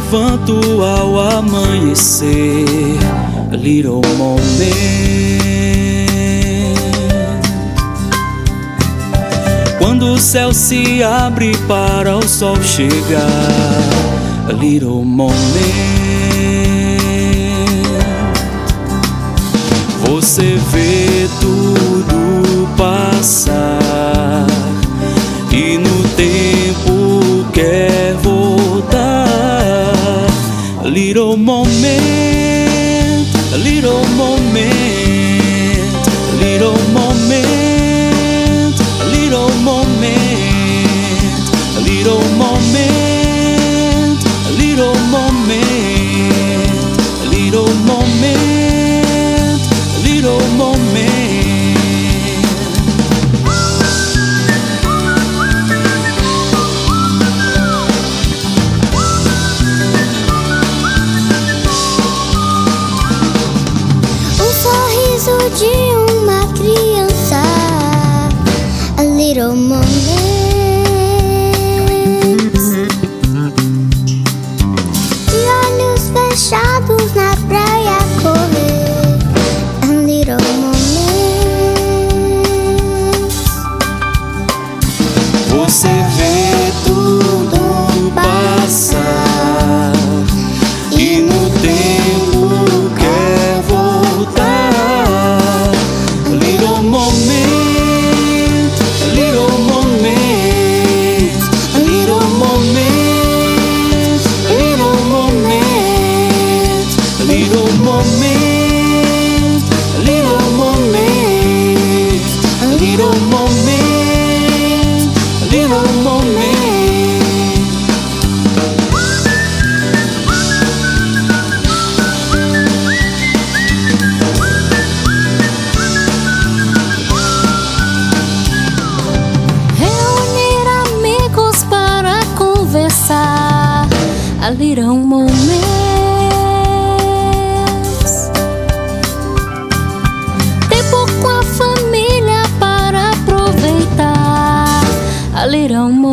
levanto ao amanhecer, a little moment. Quando o céu se abre para o sol chegar, a little moment. Você vê tudo passar e no tempo quer voltar. A little moment, a little moment, a little moment, a little moment, a little moment, a little moment, a little moment, a little moment. De uma criança, a little moment. De olhos fechados na praia correr, a little moment. Você vê tudo passar e no tempo quer voltar. A little moment, a little moment, a little moment, a little moment, a little moment, a little moment, a little moment, a little moment. A little moments. Tempo com a família para aproveitar. A little moments.